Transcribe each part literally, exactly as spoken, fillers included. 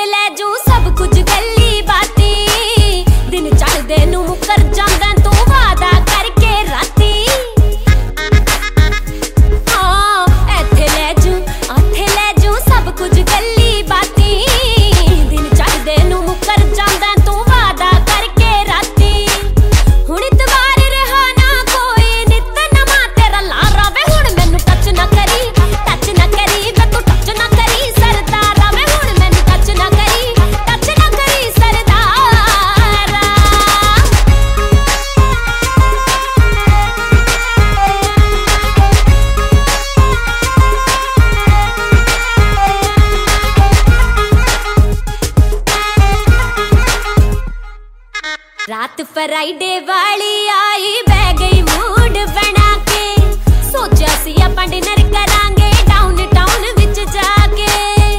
ਇੱਥੇ ਲੈ ਜੂ ਸਭ ਕੁਝ ਗੱਲੀ ਬਾਤੀ ਦਿਨ ਚੜ੍ਹਦੇ ਨੂੰ ਮੁੱਕਰ ਜਾਂਦਾ ਤੂੰ ਵਾਦਾ ਕਰਕੇ ਰਾਤੀ ਹਾਂ ਇੱਥੇ ਲੈ ਜੂ ਇੱਥੇ ਲੈ ਜੂ ਸਭ ਕੁਝ ਗੱਲੀ ਬਾਤੀ ਦਿਨ ਚੜ੍ਹਦੇ ਨੂੰ ਮੁੱਕਰ ਜਾਂਦਾ ਤੂੰ ਵਾਦਾ ਕਰਕੇ ਰਾਤੀ ਹੁਣ ਇਤਵਾਰ ਰਹਾ ਨਾ ਕੋਈ ਨਿਤ ਨਵਾਂ ਤੇਰਾ ਲਾਰਾ ਵੇ ਹੁਣ ਮੈਨੂੰ ਟੱਚ ਨਾ ਕਰੀ ਟੱਚ ਨਾ ਕਰੀ ਵੇ ਤੂੰ ਟੱਚ ਨਾ ਕਰੀ ਸਰਦਾਰਾ ਵੇ ਹੁਣ ਮੈਨੂੰ ਟੱਚ ਨਾ ਕਰੀ ਟੱਚ ਨਾ ਕਰੀ ਸਰਦਾਰਾ रात फ्राइडे वाली आई बह गई मूड बना के सोचा सी आपां डिनर करांगे डाउन टाउन विच जाके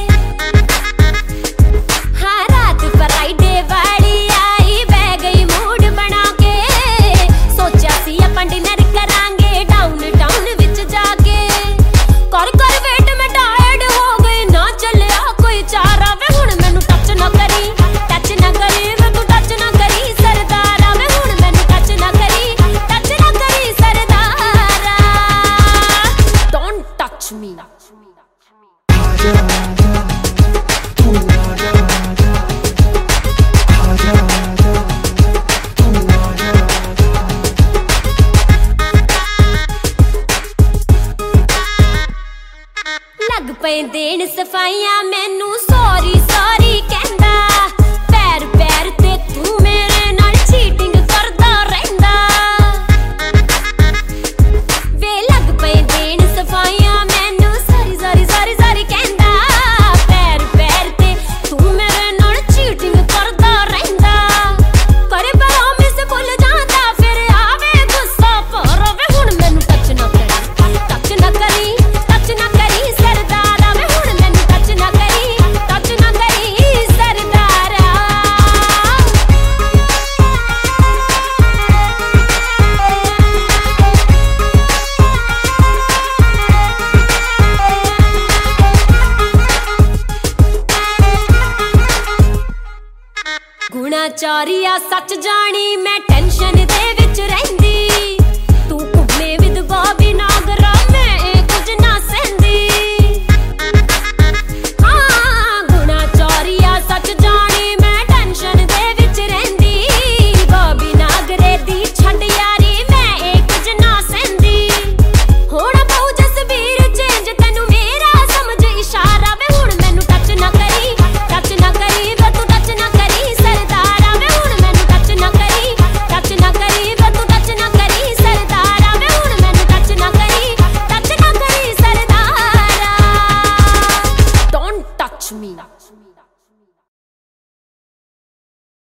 हाँ रात फ्राइडे वाली आई बह गई मूड बना के सोचा सी आपां डिनर करांगे डाउन टाउन विच जाके कर कर वेट मैं टायर्ड हो गई ना चलिया कोई चारा वे हुण मैनू टच ना करी टच ना करी वे तू टच ना करी me लग पे देन सफाइयां मैनू सॉरी सॉरी कहंदा पैर पैर ते तू मेरे नाल चीटिंग करदा रहिंदा वे लग पे देन सफाइयां गुणा चौरिया सच जानी मैं टेंशन दे विच रहिंदी